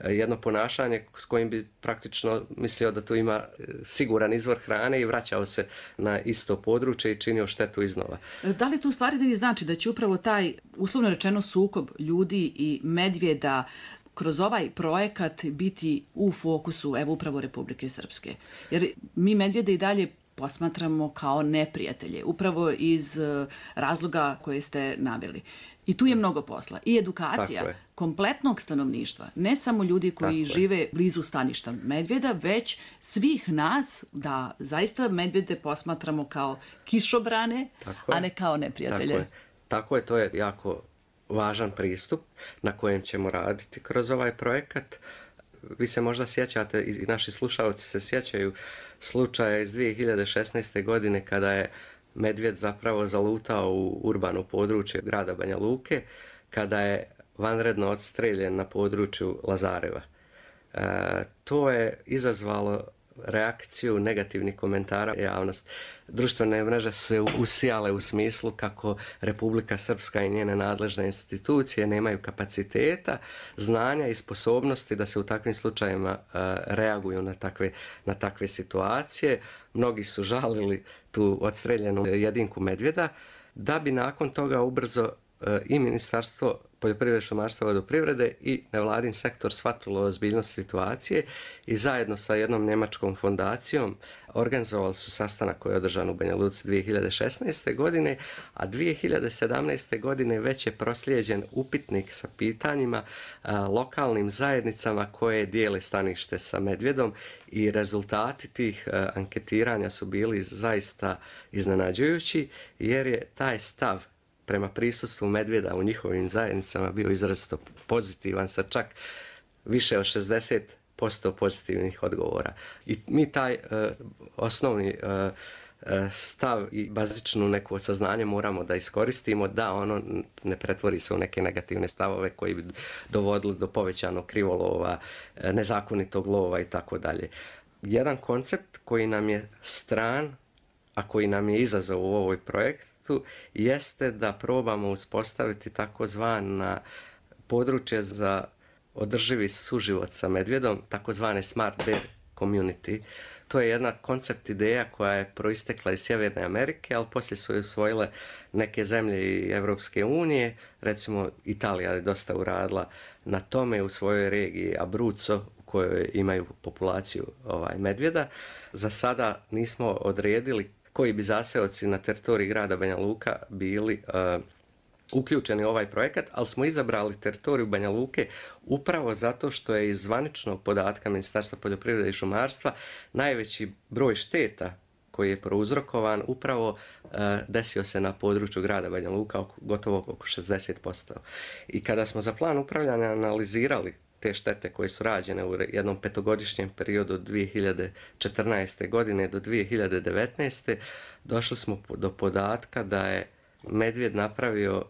jedno ponašanje s kojim bi praktično mislio da tu ima siguran izvor hrane i vraćao se na isto područje i činio štetu iznova. Da li to u stvari da znači da će upravo taj, uslovno rečeno, sukob ljudi i medvjeda kroz ovaj projekat biti u fokusu, evo, upravo Republike Srpske? Jer mi medvjede i dalje posmatramo kao neprijatelje, upravo iz razloga koje ste naveli. I tu je mnogo posla. I edukacija kompletnog stanovništva, ne samo ljudi koji žive blizu staništa medvjeda, već svih nas da zaista medvjede posmatramo kao kišobrane, a ne kao neprijatelje. Tako je, to je jako važan pristup na kojem ćemo raditi kroz ovaj projekat. Vi se možda sjećate, i naši slušalci se sjećaju slučaja iz 2016. godine kada je medvjed zapravo zalutao u urbano područje grada Banja Luke, kada je vanredno odstreljen na području Lazareva. To je izazvalo reakciju negativnih komentara javnost. Društvene mreže se usijale u smislu kako Republika Srpska i njene nadležne institucije nemaju kapaciteta, znanja i sposobnosti da se u takvim slučajevima reaguju na takve situacije. Mnogi su žalili tu odstreljenu jedinku medvjeda, da bi nakon toga ubrzo i Ministarstvo poljoprivrede, šumarstva i vodoprivrede i nevladin sektor shvatilo ozbiljnost situacije i zajedno sa jednom njemačkom fondacijom organizovali su sastanak koji je održan u Banja Luci 2016. godine, a 2017. godine već je proslijeđen upitnik sa pitanjima lokalnim zajednicama koje dijele stanište sa medvjedom i rezultati tih anketiranja su bili zaista iznenađujući, jer je taj stav prema prisustvu medvjeda u njihovim zajednicama bio izrazito pozitivan, sa čak više od 60% pozitivnih odgovora. I mi taj osnovni stav i bazičnu neko saznanje moramo da iskoristimo, da ono ne pretvori se u neke negativne stavove koji bi dovodili do povećanog krivolova, nezakonitog lova i tako dalje. Jedan koncept koji nam je stran, a koji nam je izazov u ovoj projektu, jeste da probamo uspostaviti takozvana područje za održivi suživot sa medvjedom, takozvane Smart Bear Community. To je jedna koncept ideja koja je proistekla iz Sjeverne Amerike, ali poslije su je usvojile neke zemlje i Evropske unije. Recimo, Italija je dosta uradila na tome u svojoj regiji Abruzzo, u kojoj imaju populaciju medvjeda. Za sada nismo odredili koji bi zaseoci na teritoriji grada Banja Luka bili uključeni u ovaj projekat, ali smo izabrali teritoriju Banja Luke upravo zato što je iz zvaničnog podatka Ministarstva poljoprivrede i šumarstva najveći broj šteta koji je prouzrokovan upravo desio se na području grada Banja Luka, gotovo oko 60%. I kada smo za plan upravljanja analizirali te štete koje su rađene u jednom petogodišnjem periodu od 2014. godine do 2019. došli smo do podatka da je medvjed napravio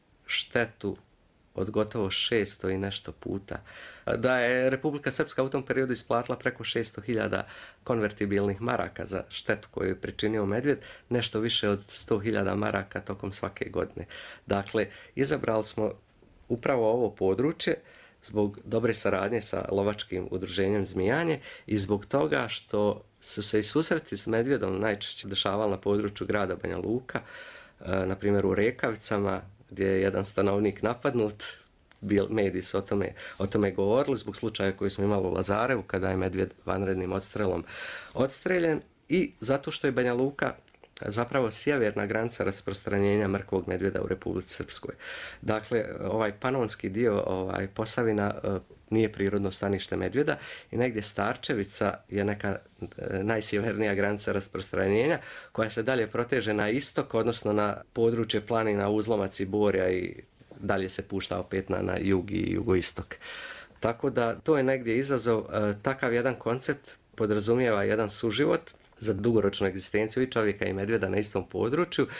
štetu od gotovo 600 i nešto puta. Da je Republika Srpska u tom periodu isplatila preko 600.000 konvertibilnih maraka za štetu koju je pričinio medvjed, nešto više od 100.000 maraka tokom svake godine. Dakle, izabrali smo upravo ovo područje zbog dobre saradnje sa lovačkim udruženjem Zmijanje i zbog toga što su se i susreti s medvjedom najčešće dešavali na području grada Banja Luka, na primjer u Rekavicama, gdje je jedan stanovnik napadnut. Mediji su o tome govorili zbog slučaja koji smo imali u Lazarevu, kada je medvjed vanrednim odstrelom odstreljen, i zato što je Banja Luka zapravo sjeverna granica rasprostranjenja mrkvog medvjeda u Republici Srpskoj. Dakle, ovaj panonski dio Posavina nije prirodno stanište medvjeda i negdje Starčevica je neka najsjevernija granica rasprostranjenja koja se dalje proteže na istok, odnosno na područje planina Uzlomac i Borja, i dalje se pušta opet na jug i jugoistok. Tako da to je negdje izazov. Takav jedan koncept podrazumijeva jedan suživot za dugoročnu egzistenciju i čovjeka i medvjeda na istom području,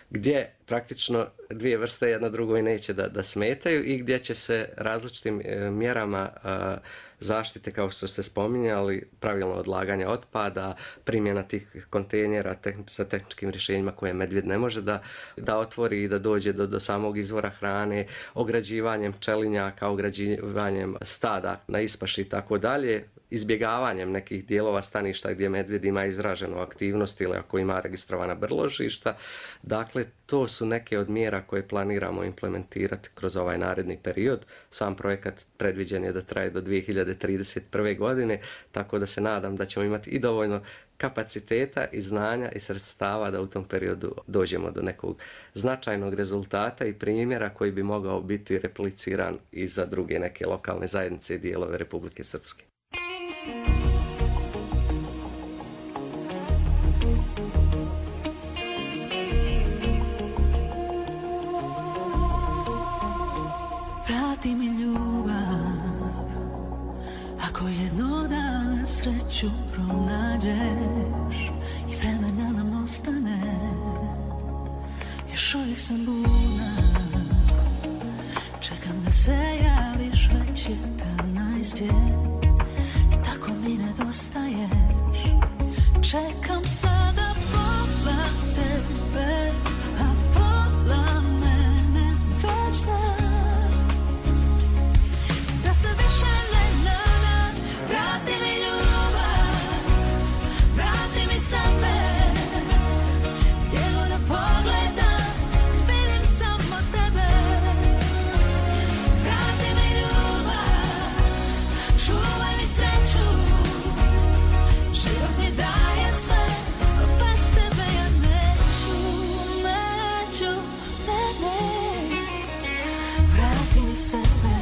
gdje praktično dvije vrste jedna drugoj neće da smetaju i gdje će se različitim mjerama zaštite, kao što ste spominjali, pravilno odlaganje otpada, primjena tih kontejnera sa tehničkim rješenjima koje medvjed ne može da otvori i da dođe do samog izvora hrane, ograđivanjem pčelinjaka, ograđivanjem stada na ispaši i tako dalje, izbjegavanjem nekih dijelova staništa gdje medvjed ima izraženu aktivnost ili ako ima registrovana brložišta. Dakle, to su neke od mjera koje planiramo implementirati kroz ovaj naredni period. Sam projekat predviđen je da traje do 2031. godine, tako da se nadam da ćemo imati i dovoljno kapaciteta i znanja i sredstava da u tom periodu dođemo do nekog značajnog rezultata i primjera koji bi mogao biti repliciran i za druge neke lokalne zajednice i dijelove Republike Srpske. Vrati mi ljubav, ako jednog dana sreću pronađeš i vremena nam ostane, još uvijek sam budna, čekam da se javiš, već je 11 i tako mi nedostaješ. Čekam sada pola tebe, a pola mene već znam. Da se više ne nadam, vrati mi ljubav, vrati mi sebe. Gdje god da pogledam, vidim samo tebe. Vrati mi ljubav, čuvaj mi sreću. Život mi daje sve, bez tebe ja neću, neću, ne. Vrati mi sebe.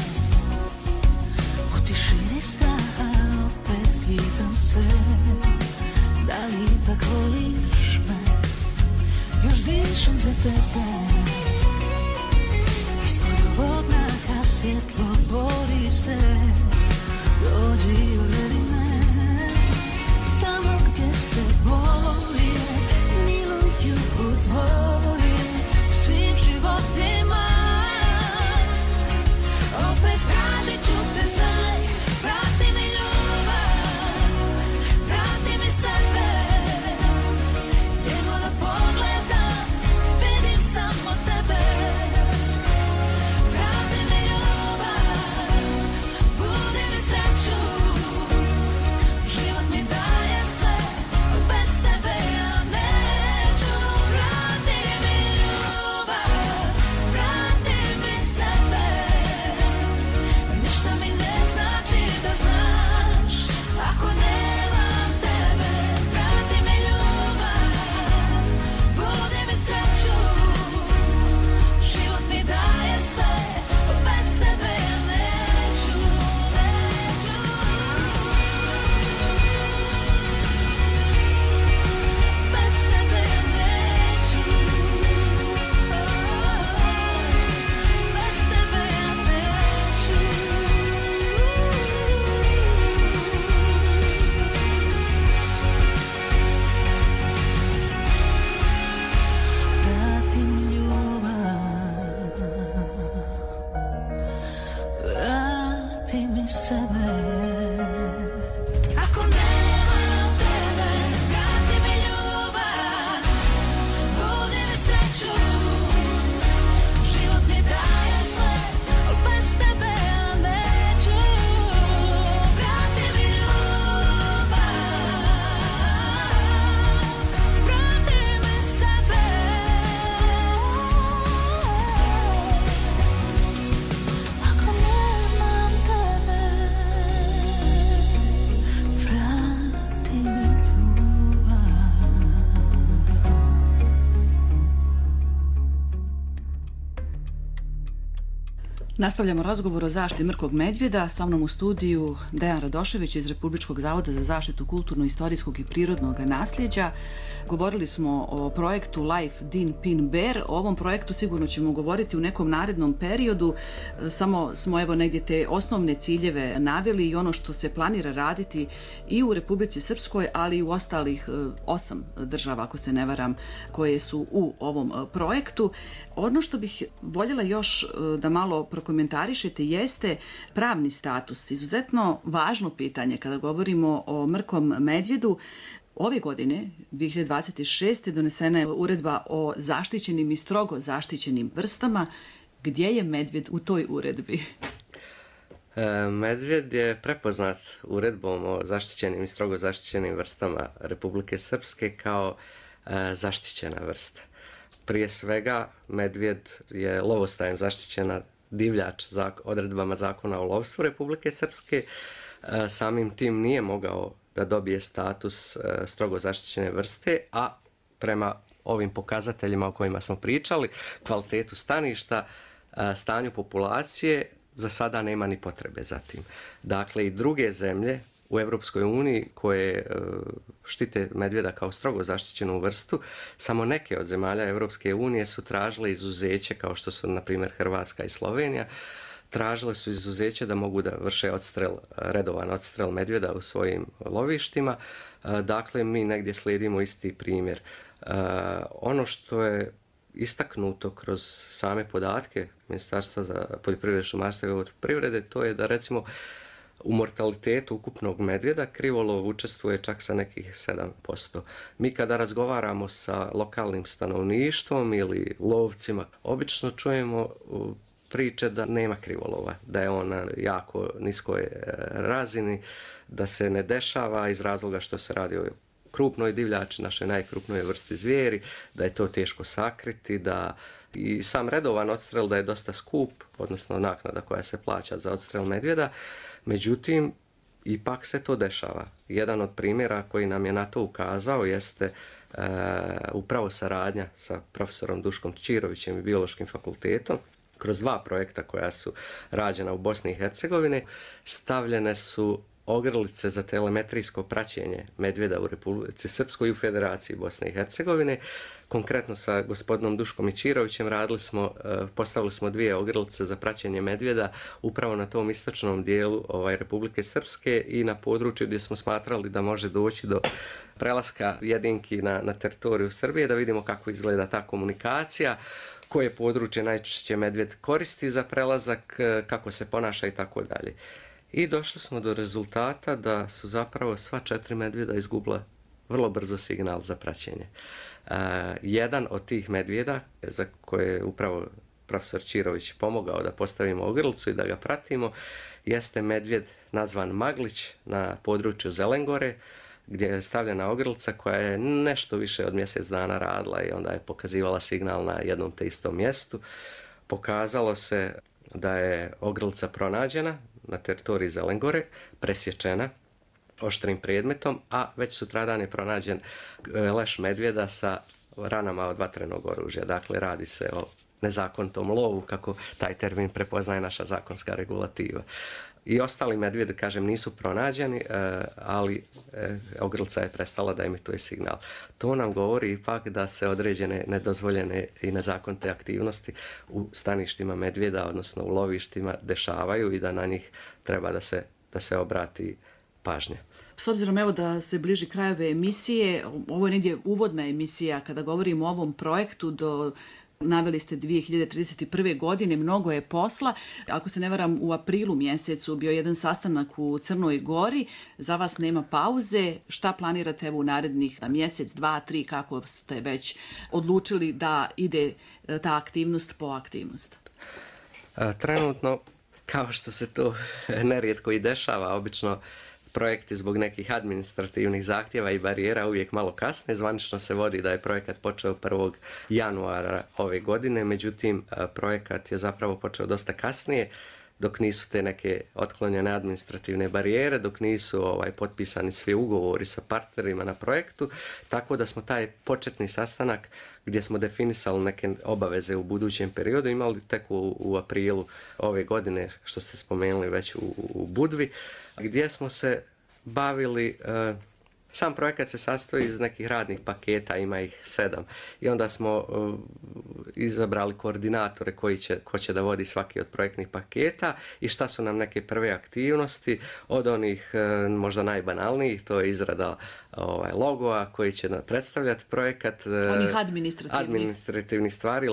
U tišini straha opet pitam se, da li ipak voliš me, još dišem za tebe. Ispod ovog mraka svjetlo bori se, dođi i uveri me. Tamo gdje se boje, miluju u dvoje, svim životima. Opet tražit ću te, znaj, vrati mi ljubav, vrati mi sebe. Gdje god da pogledam, vidim samo tebe. Vrati mi ljubav, budi mi sreću. Život mi daje sve, bez tebe ja neću. Vrati mi ljubav, vrati mi sebe. Ništa mi ne znači da znaš, ako nemam tebe. Vrati mi ljubav, budi mi sreću. Život mi daje sve, bez tebe ja neću, neću. Bez tebe ja neću, bez tebe ja neću. Vrati mi ljubav, vrati mi sebe. Ako nemam tebe, vrati mi ljubav, budi mi sreću. Život mi daje sve, bez tebe ja neću. Vrati mi ljubav, vrati mi sebe. Ako nemam tebe, Nastavljamo razgovor o zaštiti mrkog medvjeda. Sa mnom u studiju Dejan Radošević iz Republičkog zavoda za zaštitu kulturno-istorijskog i prirodnog nasljeđa. Govorili smo o projektu Life Din Pin Bear. O ovom projektu sigurno ćemo govoriti u nekom narednom periodu. Samo smo evo negdje te osnovne ciljeve naveli i ono što se planira raditi i u Republici Srpskoj, ali i u ostalih 8 država, ako se ne varam, koje su u ovom projektu. Ono što bih voljela još da malo prokomentarišete jeste pravni status. Izuzetno važno pitanje kada govorimo o mrkom medvjedu. Ove godine, 2026. donesena je uredba o zaštićenim i strogo zaštićenim vrstama. Gdje je medvjed u toj uredbi? Medvjed je prepoznat uredbom o zaštićenim i strogo zaštićenim vrstama Republike Srpske kao zaštićena vrsta. Prije svega, medvjed je lovostajem zaštićena divljač odredbama zakona o lovstvu Republike Srpske. Samim tim nije mogao da dobije status strogo zaštićene vrste, a prema ovim pokazateljima o kojima smo pričali, kvalitetu staništa, stanju populacije, za sada nema ni potrebe za tim. Dakle, i druge zemlje u Europskoj uniji koje štite medvjeda kao strogo zaštićenu vrstu, samo neke od zemalja Europske unije su tražile izuzeće, kao što su, na primjer, Hrvatska i Slovenija, tražile su izuzeće da mogu da vrše redovan odstrel medvjeda u svojim lovištima. Dakle, mi negdje slijedimo isti primjer. Ono što je istaknuto kroz same podatke Ministarstva za poljoprivredu, šumarstvo i vodoprivrede, to je da recimo u mortalitetu ukupnog medvjeda krivolov učestvuje čak sa nekih 7%. Mi kada razgovaramo sa lokalnim stanovništvom ili lovcima, obično čujemo priče da nema krivolova, da je on na jako niskoj razini, da se ne dešava iz razloga što se radi o krupnoj divljači, našoj najkrupnoj vrsti zvijeri, da je to teško sakriti, da i sam redovan odstrel da je dosta skup, odnosno naknada koja se plaća za odstrel medvjeda. Međutim, ipak se to dešava. Jedan od primjera koji nam je na to ukazao jeste upravo saradnja sa profesorom Duškom Čirovićem i Biološkim fakultetom. Kroz 2 projekta koja su rađena u Bosni i Hercegovini stavljene su ogrlice za telemetrijsko praćenje medvjeda u Republici Srpskoj i u Federaciji Bosne i Hercegovine. Konkretno sa gospodinom Duškom Čirovićem postavili smo 2 ogrlice za praćenje medvjeda upravo na tom istočnom dijelu Republike Srpske i na području gdje smo smatrali da može doći do prelaska jedinki na teritoriju Srbije, da vidimo kako izgleda ta komunikacija, koje područje najčešće medvjed koristi za prelazak, kako se ponaša i tako dalje. I došli smo do rezultata da su zapravo sva 4 medvjeda izgubila vrlo brzo signal za praćenje. Jedan od tih medvjeda, za koje je upravo profesor Čirović pomogao da postavimo ogrlicu i da ga pratimo, jeste medvjed nazvan Maglić na području Zelengore, gdje je stavljena ogrlica koja je nešto više od mjesec dana radila i onda je pokazivala signal na jednom te istom mjestu. Pokazalo se da je ogrlica pronađena na teritoriji Zelengore, presječena oštrim predmetom, a već sutradan je pronađen leš medvjeda sa ranama od vatrenog oružja. Dakle, radi se o nezakonitom lovu, kako taj termin prepoznaje naša zakonska regulativa. I ostali medvjedi, kažem, nisu pronađeni, ali ogrlica je prestala da emituje signal. To nam govori ipak da se određene nedozvoljene i nezakonite aktivnosti u staništima medvjeda, odnosno u lovištima, dešavaju i da na njih treba da se obrati pažnja. S obzirom evo da se bliži krajeve emisije, ovo je negdje uvodna emisija kada govorimo o ovom projektu naveli ste 2031. godine, mnogo je posla. Ako se ne varam, u aprilu mjesecu bio jedan sastanak u Crnoj Gori. Za vas nema pauze. Šta planirate u narednih mjesec, 2, 3, kako ste već odlučili da ide ta aktivnost po aktivnost? Trenutno, kao što se to nerijetko i dešava, obično projekti zbog nekih administrativnih zahtjeva i barijera uvijek malo kasne. Zvanično se vodi da je projekat počeo 1. januara ove godine, međutim projekat je zapravo počeo dosta kasnije. dok nisu te neke otklonjene administrativne barijere, dok nisu potpisani svi ugovori sa partnerima na projektu, tako da smo taj početni sastanak gdje smo definisali neke obaveze u budućem periodu imali tek u aprilu ove godine, što ste spomenuli već u Budvi, gdje smo se bavili. Sam projekat se sastoji iz nekih radnih paketa, ima ih 7. I onda smo izabrali koordinatore ko će da vodi svaki od projektnih paketa i šta su nam neke prve aktivnosti, od onih možda najbanalnijih, to je izrada logoa koji će predstavljati projekat. Onih administrativnih stvari,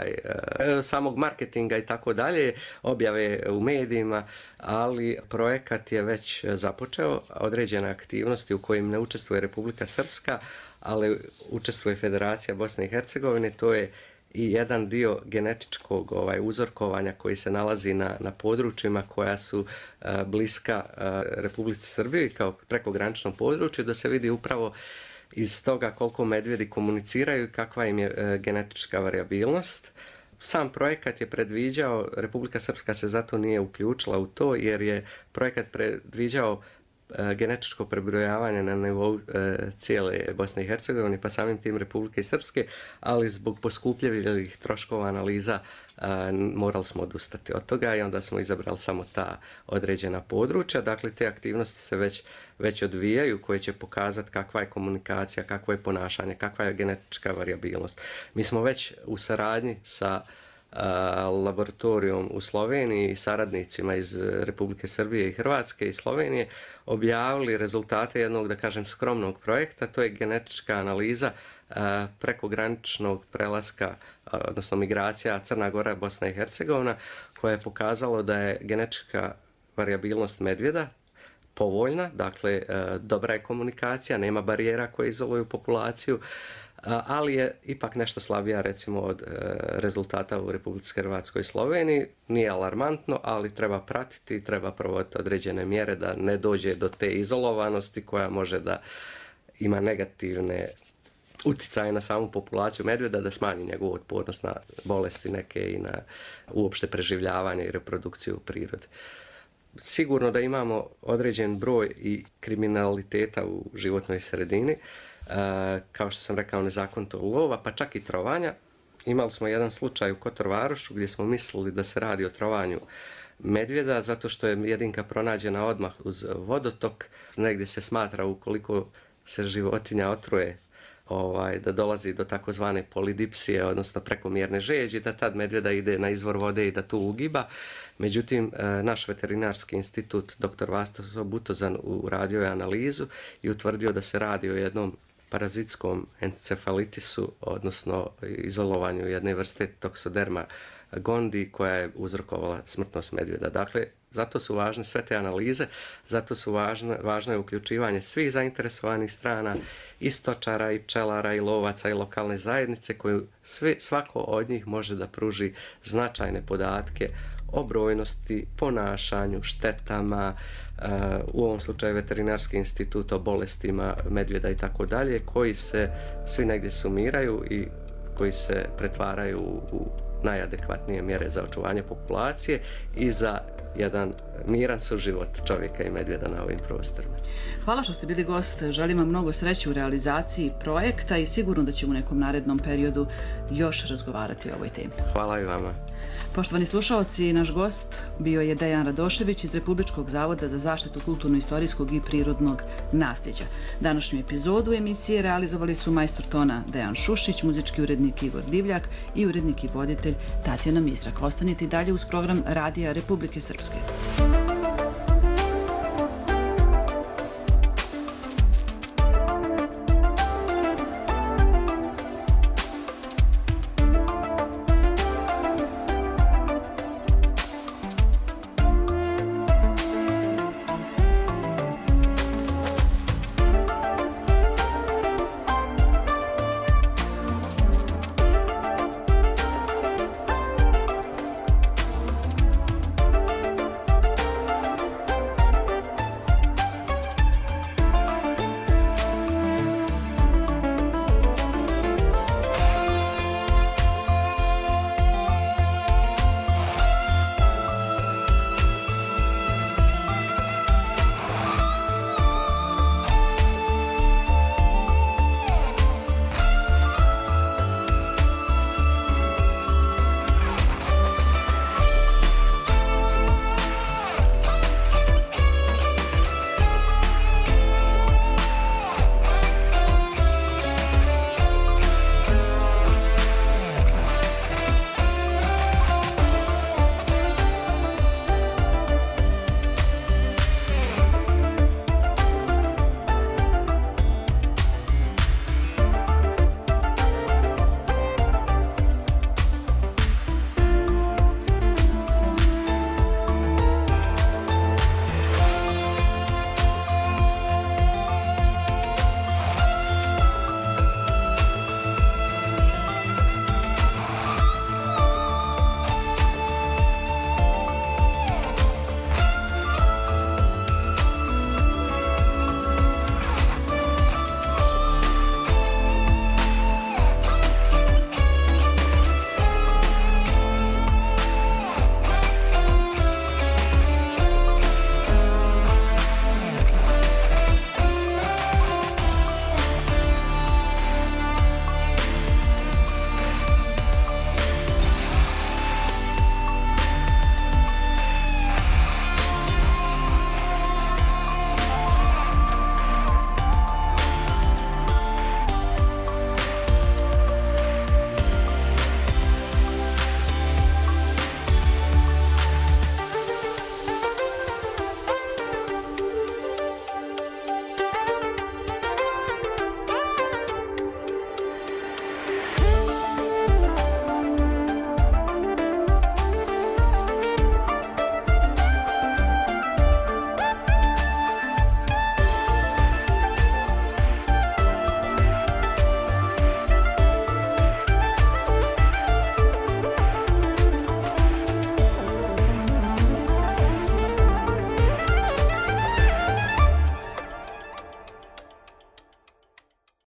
samog marketinga i tako dalje, objave u medijima, ali projekat je već započeo, određene aktivnosti u kojim ne učestvuje Republika Srpska, ali učestvuje Federacija Bosne i Hercegovine, to je i jedan dio genetičkog uzorkovanja koji se nalazi na područjima koja su bliska Republici Srbiji kao prekograničnom području, da se vidi upravo iz toga koliko medvjedi komuniciraju i kakva im je genetička varijabilnost. Sam projekat je predviđao, Republika Srpska se zato nije uključila u to, jer je projekat predviđao genetičko prebrojavanje na nivou cijele Bosne i Hercegovine, pa samim tim Republike Srpske, ali zbog poskupljivih troškova analiza morali smo odustati od toga i onda smo izabrali samo ta određena područja. Dakle, te aktivnosti se već odvijaju koje će pokazati kakva je komunikacija, kakvo je ponašanje, kakva je genetička varijabilnost. Mi smo već u saradnji sa laboratorijom u Sloveniji i saradnicima iz Republike Srbije i Hrvatske i Slovenije objavili rezultate jednog, da kažem, skromnog projekta. To je genetička analiza prekograničnog prelaska, odnosno migracija Crna Gora, Bosna i Hercegovina, koja je pokazalo da je genetička varijabilnost medvjeda povoljna, dakle dobra je komunikacija, nema barijera koje izoluju populaciju, ali je ipak nešto slabija recimo od rezultata u Republici Hrvatskoj i Sloveniji. Nije alarmantno, ali treba pratiti, treba provoditi određene mjere da ne dođe do te izolovanosti koja može da ima negativne utjecaje na samu populaciju medvjeda, da smanji njegovu otpornost na bolesti neke i na uopšte preživljavanje i reprodukciju u prirodi. Sigurno da imamo određen broj i kriminaliteta u životnoj sredini, kao što sam rekao, nezakonitog lova, pa čak i trovanja. Imali smo jedan slučaj u Kotor Varošu gdje smo mislili da se radi o trovanju medvjeda, zato što je jedinka pronađena odmah uz vodotok. Negdje se smatra ukoliko se životinja otruje da dolazi do takozvane polidipsije, odnosno prekomjerne žeđi, da tad medvjeda ide na izvor vode i da tu ugiba. Međutim, naš veterinarski institut dr. Vasto Butozan uradio je analizu i utvrdio da se radi o jednom parazitskom encefalitisu, odnosno izolovanju jedne vrste Toxoderma gondii koja je uzrokovala smrtnost medvjeda. Dakle, zato su važne sve te analize, zato su važno je uključivanje svih zainteresovanih strana, i stočara, i pčelara, i lovaca, i lokalne zajednice, koju svako od njih može da pruži značajne podatke o brojnosti, ponašanju, štetama, u ovom slučaju veterinarski institut o bolestima medvjeda i tako dalje, koji se svi negdje sumiraju i koji se pretvaraju u najadekvatnije mjere za očuvanje populacije i za jedan miran suživot čovjeka i medvjeda na ovim prostorima. Hvala što ste bili gost. Želim vam mnogo sreće u realizaciji projekta i sigurno da ćemo u nekom narednom periodu još razgovarati o ovoj temi. Hvala i vama. Poštovani slušaoci, naš gost bio je Dejan Radošević iz Republičkog zavoda za zaštitu kulturno-istorijskog i prirodnog nasljeđa. Današnju epizodu emisije realizovali su majstor tona Dejan Šušić, muzički urednik Igor Divljak i urednik i voditelj Tatjana Mizrak. Ostanite i dalje uz program Radija Republike Srpske.